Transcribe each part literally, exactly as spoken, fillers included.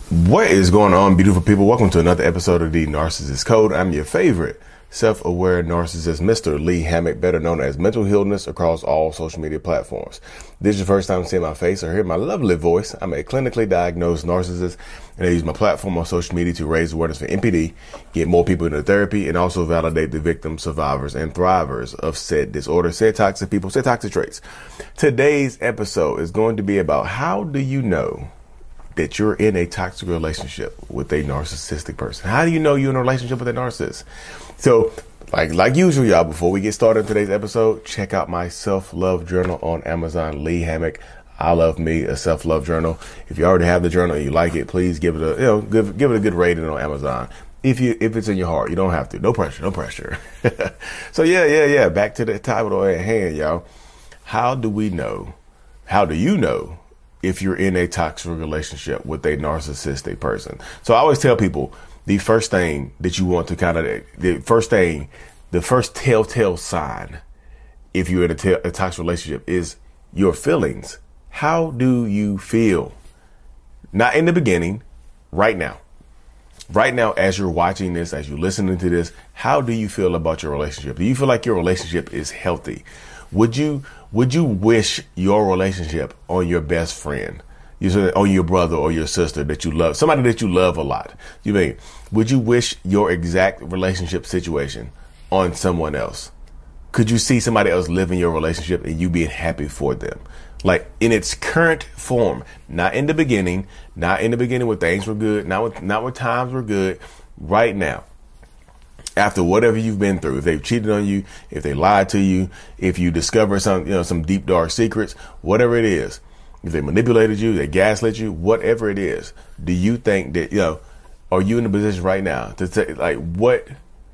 What is going on, beautiful people? Welcome to another episode of The Narcissist Code. I'm your favorite self-aware narcissist, Mister Lee Hammock, better known as Mental Healness, across all social media platforms. This is your first time seeing my face or hearing my lovely voice. I'm a clinically diagnosed narcissist, and I use my platform on social media to raise awareness for N P D, get more people into therapy, and also validate the victims, survivors, and thrivers of said disorder, said toxic people, said toxic traits. Today's episode is going to be about how do you know that you're in a toxic relationship with a narcissistic person. How do you know you're in a relationship with a narcissist? So, like like usual, y'all, before we get started in today's episode, check out my self-love journal on Amazon, Lee Hammock. I Love Me, a self-love journal. If you already have the journal and you like it, please give it a, you know, give, give it a good rating on Amazon. If you, if it's in your heart, you don't have to. No pressure, no pressure. So yeah, yeah, yeah. Back to the title at hand, y'all. How do we know? How do you know if you're in a toxic relationship with a narcissistic person? So I always tell people the first thing that you want to kind of, the first thing, the first telltale sign if you're in a, te- a toxic relationship is your feelings. How do you feel? Not in the beginning, right now. Right now, as you're watching this, as you're listening to this, how do you feel about your relationship? Do you feel like your relationship is healthy? Would you would you wish your relationship on your best friend, you said on your brother or your sister that you love, somebody that you love a lot? You mean, would you wish your exact relationship situation on someone else? Could you see somebody else living your relationship and you being happy for them? Like in its current form, not in the beginning, not in the beginning when things were good, not when, not when times were good, right now. After whatever you've been through, if they've cheated on you, if they lied to you, if you discover some, you know, some deep, dark secrets, whatever it is, if they manipulated you, they gaslit you, whatever it is, do you think that, you know, are you in a position right now to say, like, what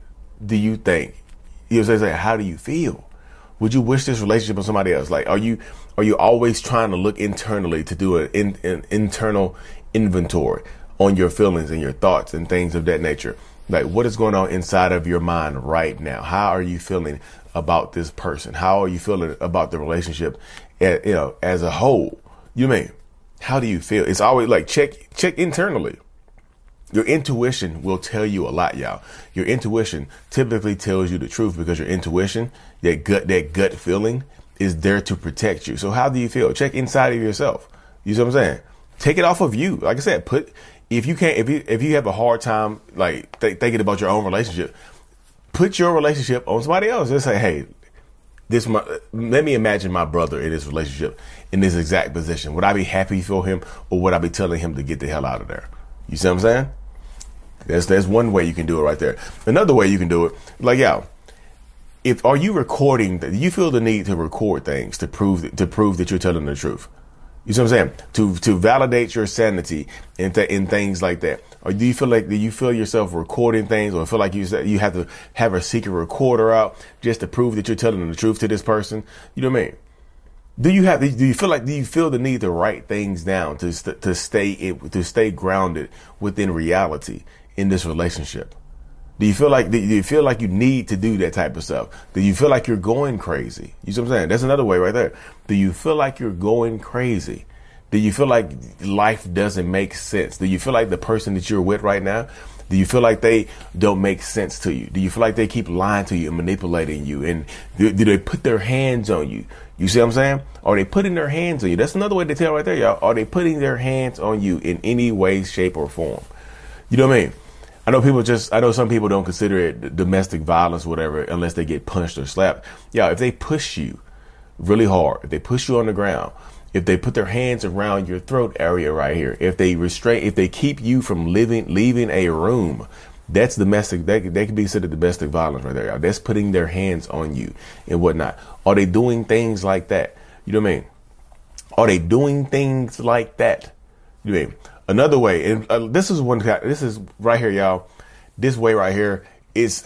do you think? You know, say, how do you feel? Would you wish this relationship on somebody else? Like, are you, are you always trying to look internally to do an, in, an internal inventory on your feelings and your thoughts and things of that nature? Like, what is going on inside of your mind right now? How are you feeling about this person? How are you feeling about the relationship, you know, as a whole? You mean, how do you feel? It's always like, check, check internally. Your intuition will tell you a lot, y'all. Your intuition typically tells you the truth because your intuition, that gut, that gut feeling is there to protect you. So how do you feel? Check inside of yourself. You see what I'm saying? Take it off of you. Like I said, put, if you can't, if you, if you have a hard time, like th- thinking about your own relationship, put your relationship on somebody else. Just say, hey, this, my, let me imagine my brother in this relationship in this exact position. Would I be happy for him or would I be telling him to get the hell out of there? You see what I'm saying? That's, that's one way you can do it right there. Another way you can do it, like, yeah, if, are you recording, do you feel the need to record things to prove, to prove that you're telling the truth? You see what I'm saying? To, to validate your sanity in, th- in things like that. Or do you feel like, do you feel yourself recording things or feel like you you have to have a secret recorder out just to prove that you're telling the truth to this person? You know what I mean? Do you have, do you feel like, do you feel the need to write things down to, st- to stay, to stay grounded within reality in this relationship? Do you feel like, do you feel like you need to do that type of stuff? Do you feel like you're going crazy? You see what I'm saying? That's another way right there. Do you feel like you're going crazy? Do you feel like life doesn't make sense? Do you feel like the person that you're with right now, do you feel like they don't make sense to you? Do you feel like they keep lying to you and manipulating you? And do, do they put their hands on you? You see what I'm saying? Are they putting their hands on you? That's another way to tell right there, y'all. Are they putting their hands on you in any way, shape, or form? You know what I mean? I know people just, I know some people don't consider it domestic violence, whatever, unless they get punched or slapped. Yeah, if they push you really hard, if they push you on the ground, if they put their hands around your throat area right here, if they restrain, if they keep you from living, leaving a room, that's domestic, they, they can be considered domestic violence right there. Y'all. That's putting their hands on you and whatnot. Are they doing things like that? You know what I mean? Are they doing things like that? You know what I mean? Another way, and uh, this is one, this is right here, y'all. This way right here is,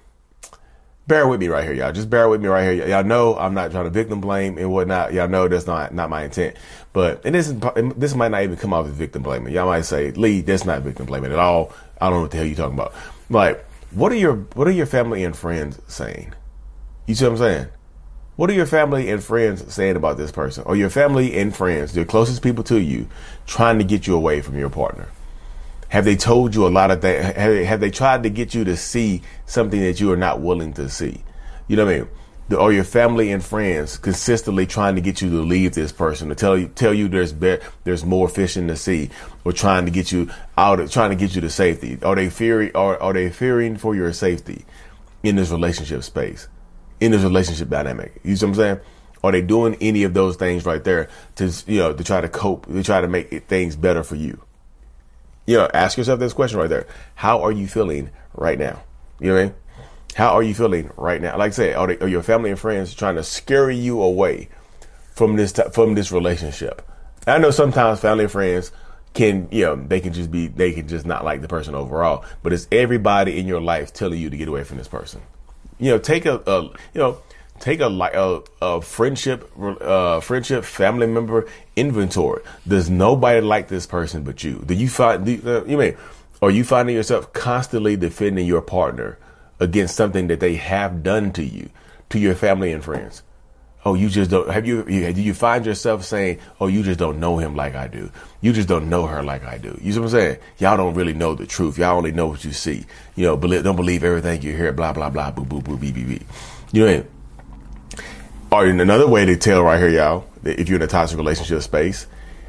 bear with me right here, y'all. Just bear with me right here. Y'all know I'm not trying to victim blame and whatnot. Y'all know that's not, not my intent. But, and this is, this might not even come off as victim blaming. Y'all might say, Lee, that's not victim blaming at all. I don't know what the hell you're talking about. Like, what are your, what are your family and friends saying? You see what I'm saying? What are your family and friends saying about this person? Or your family and friends, the closest people to you, trying to get you away from your partner? Have they told you a lot of things? Have they, have they tried to get you to see something that you are not willing to see? You know what I mean? Or your family and friends consistently trying to get you to leave this person, to tell you tell you there's be- there's more fish in the sea, or trying to get you out, of, trying to get you to safety. Are they fearing? Are are they fearing for your safety in this relationship space, in this relationship dynamic? You see what I'm saying? Are they doing any of those things right there to you know to try to cope, to try to make it, things better for you? You know, ask yourself this question right there: how are you feeling right now? You know what I mean? How are you feeling right now? Like I said, are, they, are your family and friends trying to scare you away from this from this relationship? I know sometimes family and friends can, you know, they can just be, they can just not like the person overall. But it's everybody in your life telling you to get away from this person. You know, take a, a you know, take a like a, a friendship, uh, friendship family member inventory. Does nobody like this person but you? Do you find? Do, uh, you mean? Are you finding yourself constantly defending your partner against something that they have done to you, to your family and friends? Oh, you just don't, have you, you, do you find yourself saying, oh, you just don't know him like I do. You just don't know her like I do. You see what I'm saying? Y'all don't really know the truth. Y'all only know what you see. You know, believe, don't believe everything you hear, blah, blah, blah, boo, boo, boo, bee, bee, bee. You know what I mean? Or another way to tell right here, y'all, if you're in a toxic relationship space,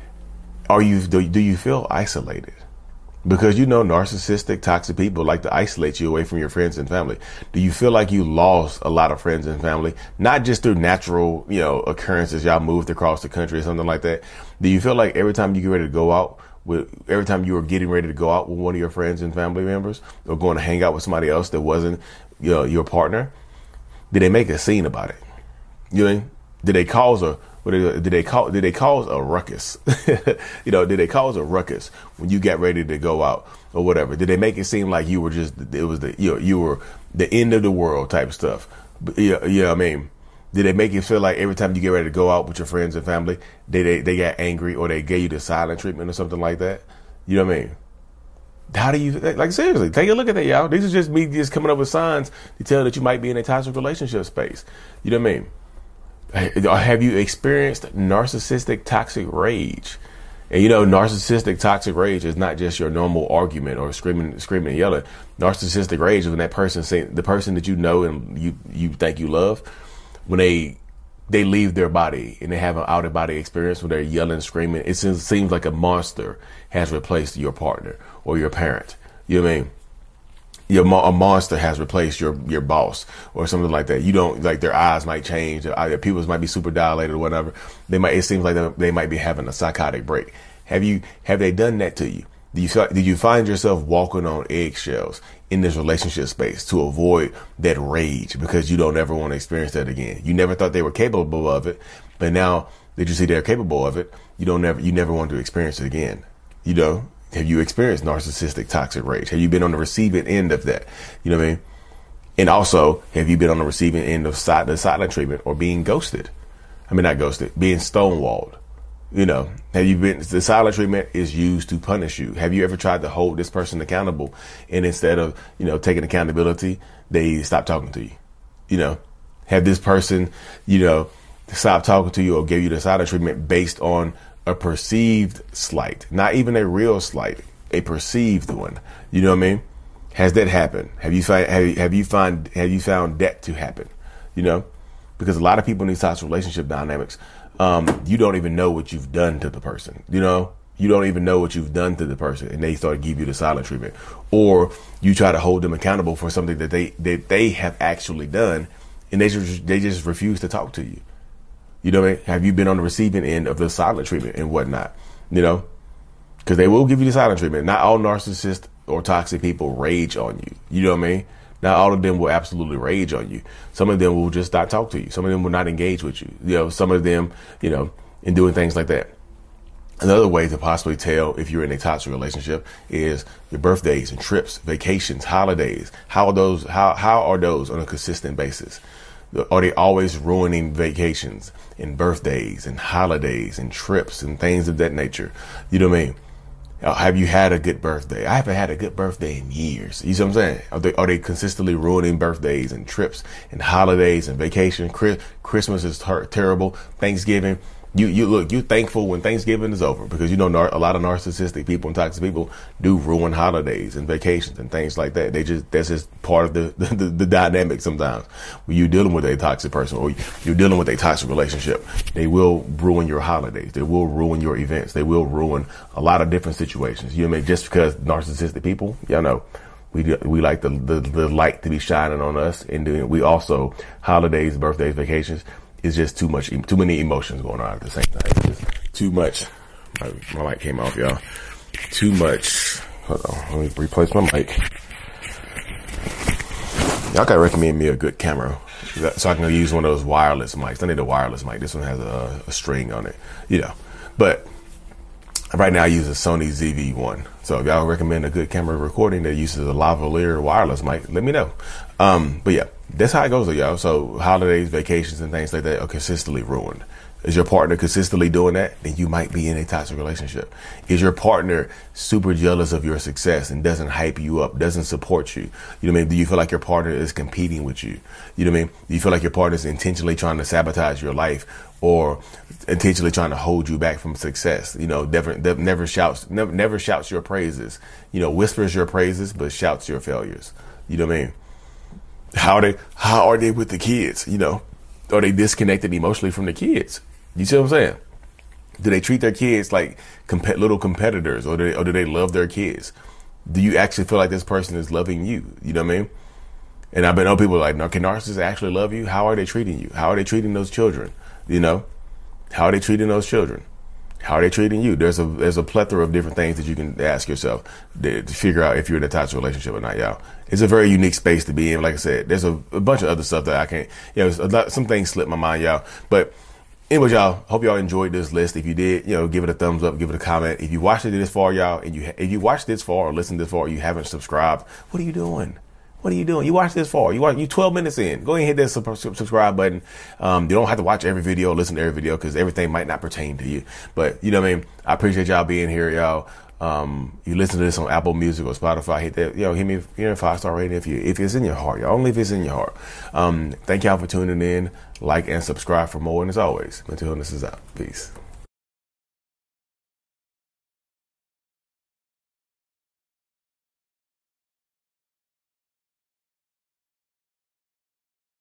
are you, do, do you feel isolated? Because, you know, narcissistic, toxic people like to isolate you away from your friends and family. Do you feel like you lost a lot of friends and family, not just through natural, you know, occurrences, y'all moved across the country or something like that? Do you feel like every time you get ready to go out with, every time you were getting ready to go out with one of your friends and family members, or going to hang out with somebody else that wasn't, you know, your partner, did they make a scene about it? You know what I mean? Did they cause a, What did they call? Did they cause a ruckus? You know, did they cause a ruckus when you got ready to go out or whatever? Did they make it seem like you were just, it was the, you know, you were the end of the world type stuff? Yeah, you know what I mean? Did they make you feel like every time you get ready to go out with your friends and family, they they, they got angry, or they gave you the silent treatment or something like that? You know what I mean? How do you, like, seriously, take a look at that, y'all. These are just me just coming up with signs to tell that you might be in a toxic relationship space. You know what I mean? Have you experienced narcissistic toxic rage? And you know, narcissistic toxic rage is not just your normal argument or screaming, screaming and yelling. Narcissistic rage is when that person, say, the person that you know and you you think you love, when they they leave their body and they have an out of body experience when they're yelling, screaming. It seems like a monster has replaced your partner or your parent. You know what I mean? Your a monster has replaced your your boss or something like that. You don't, like, their eyes might change. Their pupils might be super dilated or whatever. They might. It seems like they, they might be having a psychotic break. Have you? Have they done that to you? Do you did you find yourself walking on eggshells in this relationship space to avoid that rage because you don't ever want to experience that again? You never thought they were capable of it, but now that you see they're capable of it, you don't never you never want to experience it again. You know. Have you experienced narcissistic toxic rage? Have you been on the receiving end of that? You know what I mean? And also, have you been on the receiving end of side, the silent treatment or being ghosted? I mean, not ghosted, being stonewalled. You know, have you been, the silent treatment is used to punish you. Have you ever tried to hold this person accountable, and instead of, you know, taking accountability, they stop talking to you? You know, have this person, you know, stop talking to you or give you the silent treatment based on a perceived slight, not even a real slight, a perceived one. You know what I mean? Has that happened? Have you find have, have you find have you found that to happen? You know, because a lot of people in these types of relationship dynamics, um, you don't even know what you've done to the person. You know, you don't even know what you've done to the person, and they start to give you the silent treatment, or you try to hold them accountable for something that they that they have actually done, and they just they just refuse to talk to you. You know what I mean? Have you been on the receiving end of the silent treatment and whatnot? You know, because they will give you the silent treatment. Not all narcissists or toxic people rage on you. You know what I mean? Not all of them will absolutely rage on you. Some of them will just not talk to you. Some of them will not engage with you. You know, some of them, you know, in doing things like that. Another way to possibly tell if you're in a toxic relationship is your birthdays and trips, vacations, holidays. How are those? How how are those on a consistent basis? Are they always ruining vacations and birthdays and holidays and trips and things of that nature? You know what I mean? Have you had a good birthday? I haven't had a good birthday in years. You see what I'm saying? Are they, are they consistently ruining birthdays and trips and holidays and vacation? Christmas is ter- terrible. Thanksgiving, You you look you thankful when Thanksgiving is over, because you know nar- a lot of narcissistic people and toxic people do ruin holidays and vacations and things like that. They just that's just part of the the, the dynamic sometimes. When you're dealing with a toxic person or you're dealing with a toxic relationship, they will ruin your holidays. They will ruin your events. They will ruin a lot of different situations. You know what I mean? Just because narcissistic people, y'all know. We we like the, the the light to be shining on us, and doing we also holidays, birthdays, vacations is just too much, too many emotions going on at the same time. It's just too much. My, my mic came off, y'all. Too much. Hold on, let me replace my mic. Y'all gotta recommend me a good camera so I can use one of those wireless mics. I need a wireless mic. This one has a, a string on it, you know. But right now I use a Sony Z V one. So if y'all recommend a good camera recording that uses a lavalier wireless mic, let me know. Um, but yeah, that's how it goes, y'all. So holidays, vacations, and things like that are consistently ruined. Is your partner consistently doing that? Then you might be in a toxic relationship. Is your partner super jealous of your success and doesn't hype you up, doesn't support you? You know what I mean? Do you feel like your partner is competing with you? You know what I mean? Do you feel like your partner is intentionally trying to sabotage your life or intentionally trying to hold you back from success? You know, never, never shouts, never, never shouts your praises. You know, whispers your praises, but shouts your failures. You know what I mean? How are they, how are they with the kids? You know, are they disconnected emotionally from the kids? You see what I'm saying? Do they treat their kids like comp- little competitors, or do, they, or do they love their kids? Do you actually feel like this person is loving you? You know what I mean? And I've been know people like, no, can narcissists actually love you? How are they treating you? How are they treating those children? You know, how are they treating those children? How are they treating you? There's a there's a plethora of different things that you can ask yourself to, to figure out if you're in a toxic relationship or not, y'all. It's a very unique space to be in. Like I said, there's a, a bunch of other stuff that I can't, you know, a lot, some things slip my mind, y'all. But anyways, y'all, hope y'all enjoyed this list. If you did, you know, give it a thumbs up, give it a comment. If you watched it this far, y'all, and you if you watched this far or listened this far, and you haven't subscribed, what are you doing? What are you doing? You watched this far. You watch, you twelve minutes in. Go ahead and hit that sub- subscribe button. Um, you don't have to watch every video, or listen to every video, because everything might not pertain to you. But you know what I mean? I appreciate y'all being here, y'all. Um, you listen to this on Apple Music or Spotify, hit that, you know, hit me, you know, five star rating if you, if it's in your heart, y'all. Only if it's in your heart. Um, thank y'all for tuning in. Like and subscribe for more. And as always, mental illness is out. Peace.